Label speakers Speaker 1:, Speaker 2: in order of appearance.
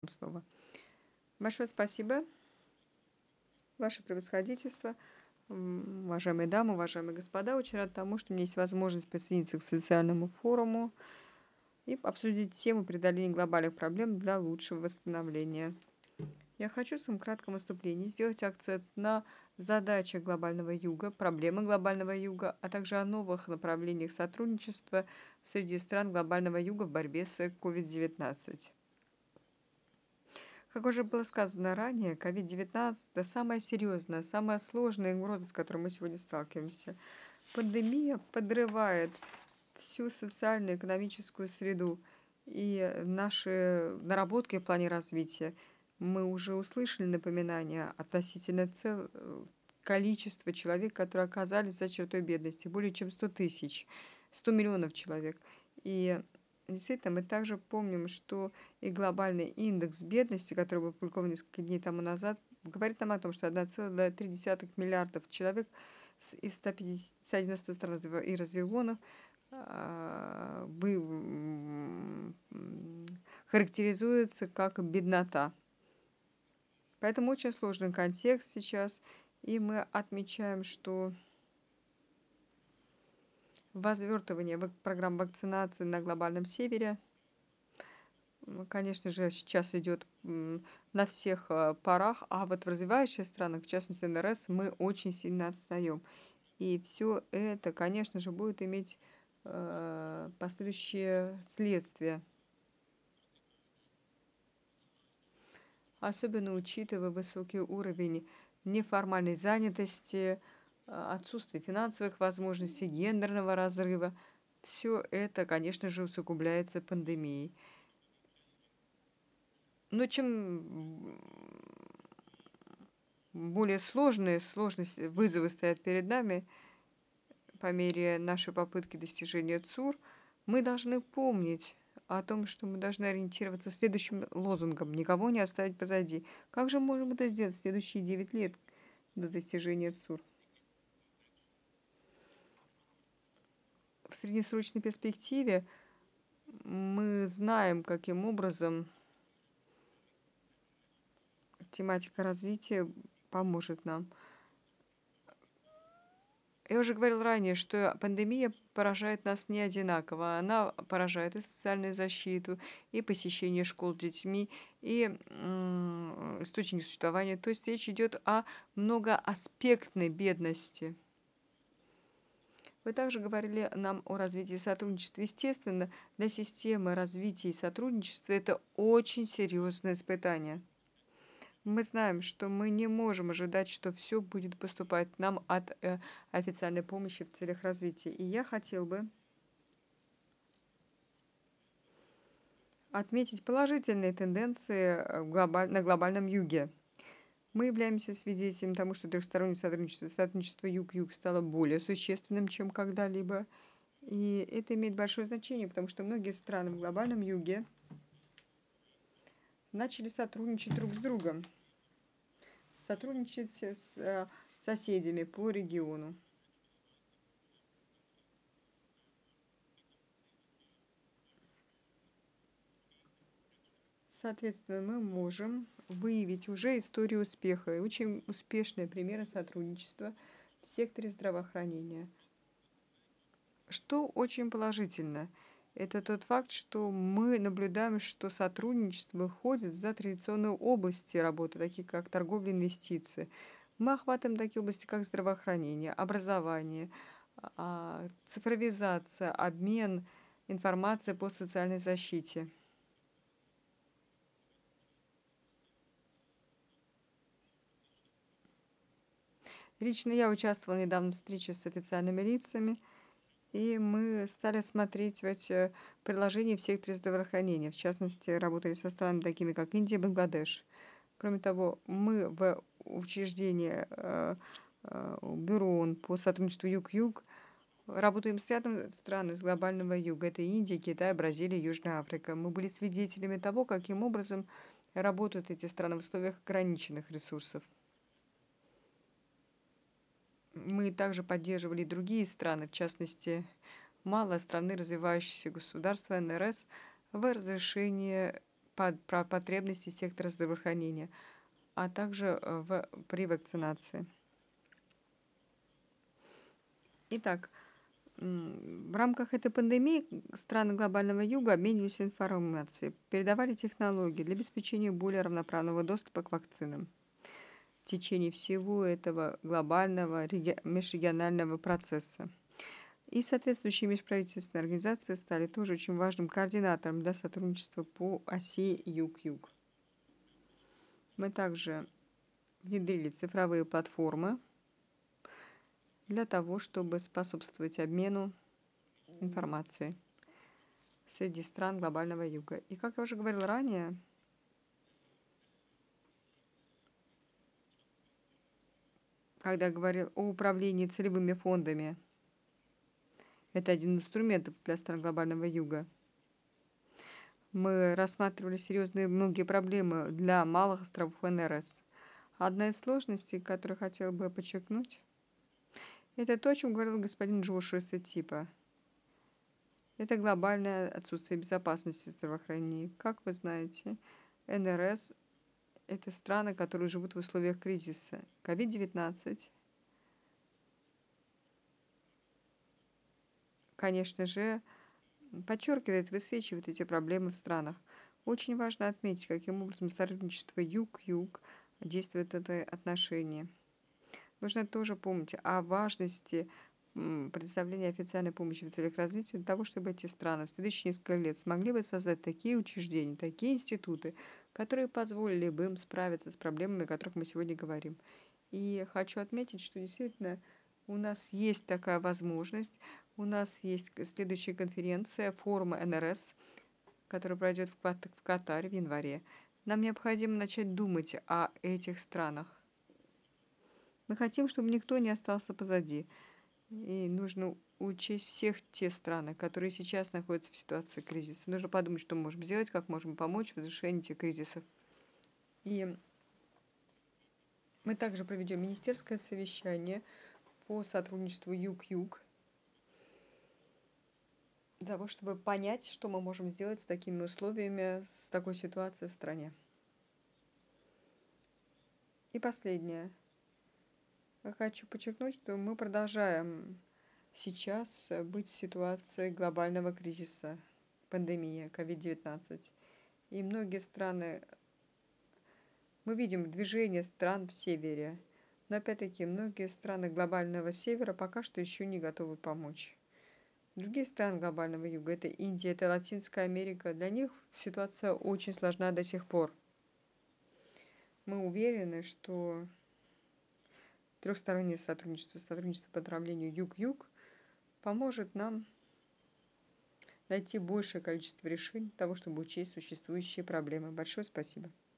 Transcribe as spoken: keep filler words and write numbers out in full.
Speaker 1: Слово. Большое спасибо, Ваше Превосходительство, м, уважаемые дамы, уважаемые господа. Очень рад тому, что у меня есть возможность присоединиться к социальному форуму и обсудить тему преодоления глобальных проблем для лучшего восстановления. Я хочу в своем кратком выступлении сделать акцент на задачах глобального юга, проблемы глобального юга, а также о новых направлениях сотрудничества среди стран глобального юга в борьбе с ковид девятнадцать. Как уже было сказано ранее, ковид девятнадцать– это самая серьезная, самая сложная угроза, с которой мы сегодня сталкиваемся. Пандемия подрывает всю социальную, экономическую среду и наши наработки в плане развития. Мы уже услышали напоминания относительно цел... количества человек, которые оказались за чертой бедности, более чем сто тысяч, сто миллионов человек. И действительно, мы также помним, что и глобальный индекс бедности, который был опубликован несколько дней тому назад, говорит нам о том, что один целых три десятых миллиардов человек из ста девяноста стран и развивенных а, вы- м, характеризуется как беднота. Поэтому очень сложный контекст сейчас, и мы отмечаем, что развертывание вак- программ вакцинации на глобальном севере, м, конечно же, сейчас идет м, на всех э, парах, а вот в развивающих странах, в частности эн эр эс, мы очень сильно отстаем. И все это, конечно же, будет иметь э, последующие следствия, особенно учитывая высокий уровень неформальной занятости, а, отсутствие финансовых возможностей, гендерного разрыва. Все это, конечно же, усугубляется пандемией. Но чем более сложные сложности, вызовы стоят перед нами по мере нашей попытки достижения ЦУР, мы должны помнить о том, что мы должны ориентироваться следующим лозунгом: никого не оставить позади. Как же можем это сделать в следующие девять лет до достижения ЦУР? В среднесрочной перспективе мы знаем, каким образом тематика развития поможет нам. Я уже говорил ранее, что пандемия поражает нас не одинаково. Она поражает и социальную защиту, и посещение школ с детьми, и м, источник существования. То есть речь идет о многоаспектной бедности. Вы также говорили нам о развитии сотрудничества. Естественно, для системы развития и сотрудничества это очень серьезное испытание. Мы знаем, что мы не можем ожидать, что все будет поступать нам от э, официальной помощи в целях развития. И я хотел бы отметить положительные тенденции э, в глобаль- на глобальном юге. Мы являемся свидетелем тому, что трехстороннее сотрудничество, сотрудничество Юг-Юг стало более существенным, чем когда-либо. И это имеет большое значение, потому что многие страны в глобальном юге начали сотрудничать друг с другом, сотрудничать с э, соседями по региону. Соответственно, мы можем выявить уже историю успеха и очень успешные примеры сотрудничества в секторе здравоохранения. Что очень положительно, это тот факт, что мы наблюдаем, что сотрудничество выходит за традиционные области работы, такие как торговля и инвестиции. Мы охватываем такие области, как здравоохранение, образование, а, цифровизация, обмен информацией по социальной защите. Лично я участвовала недавно в встрече с официальными лицами, и мы стали смотреть в эти приложения в секторе здравоохранения. В частности, работали со странами такими, как Индия и Бангладеш. Кроме того, мы в учреждении э, э, Бюро ООН по сотрудничеству Юг-Юг работаем с рядом стран из глобального юга. Это Индия, Китай, Бразилия, Южная Африка. Мы были свидетелями того, каким образом работают эти страны в условиях ограниченных ресурсов. Мы также поддерживали и другие страны, в частности, малые страны, развивающиеся государства эн эр эс, в разрешении про потребности сектора здравоохранения, а также в, при вакцинации. Итак, в рамках этой пандемии страны глобального юга обменивались информацией, передавали технологии для обеспечения более равноправного доступа к вакцинам. В течение всего этого глобального межрегионального процесса. И соответствующие межправительственные организации стали тоже очень важным координатором для сотрудничества по оси Юг-Юг. Мы также внедрили цифровые платформы для того, чтобы способствовать обмену информацией среди стран глобального юга. И как я уже говорил ранее, когда я говорил о управлении целевыми фондами, это один из инструментов для стран глобального юга. Мы рассматривали серьезные многие проблемы для малых островов эн эр эс. Одна из сложностей, которую хотела бы подчеркнуть, это то, о чем говорил господин Джошуа Сетипа. Это глобальное отсутствие безопасности здравоохранения. Как вы знаете, эн эр эс – это страны, которые живут в условиях кризиса. ковид девятнадцать, конечно же, подчеркивает, высвечивает эти проблемы в странах. Очень важно отметить, каким образом сотрудничество Юг-Юг действует в это отношение. Нужно тоже помнить о важности предоставления официальной помощи в целях развития для того, чтобы эти страны в следующие несколько лет смогли бы создать такие учреждения, такие институты, которые позволили бы им справиться с проблемами, о которых мы сегодня говорим. И хочу отметить, что действительно у нас есть такая возможность. У нас есть следующая конференция форума эн эр эс, которая пройдет в Катаре в январе. Нам необходимо начать думать о этих странах. Мы хотим, чтобы никто не остался позади. И нужно учесть всех те страны, которые сейчас находятся в ситуации кризиса. Нужно подумать, что мы можем сделать, как можем помочь в разрешении этих кризисов. И мы также проведем министерское совещание по сотрудничеству Юг-Юг, для того, чтобы понять, что мы можем сделать с такими условиями, с такой ситуацией в стране. И последнее. Я хочу подчеркнуть, что мы продолжаем сейчас быть в ситуации глобального кризиса, пандемии ковид девятнадцать. И многие страны, мы видим движение стран в севере, но опять-таки многие страны глобального севера пока что еще не готовы помочь. Другие страны глобального юга, это Индия, это Латинская Америка, для них ситуация очень сложна до сих пор. Мы уверены, что трехстороннее сотрудничество, сотрудничество по направлению Юг-Юг поможет нам найти большее количество решений для того, чтобы учесть существующие проблемы. Большое спасибо.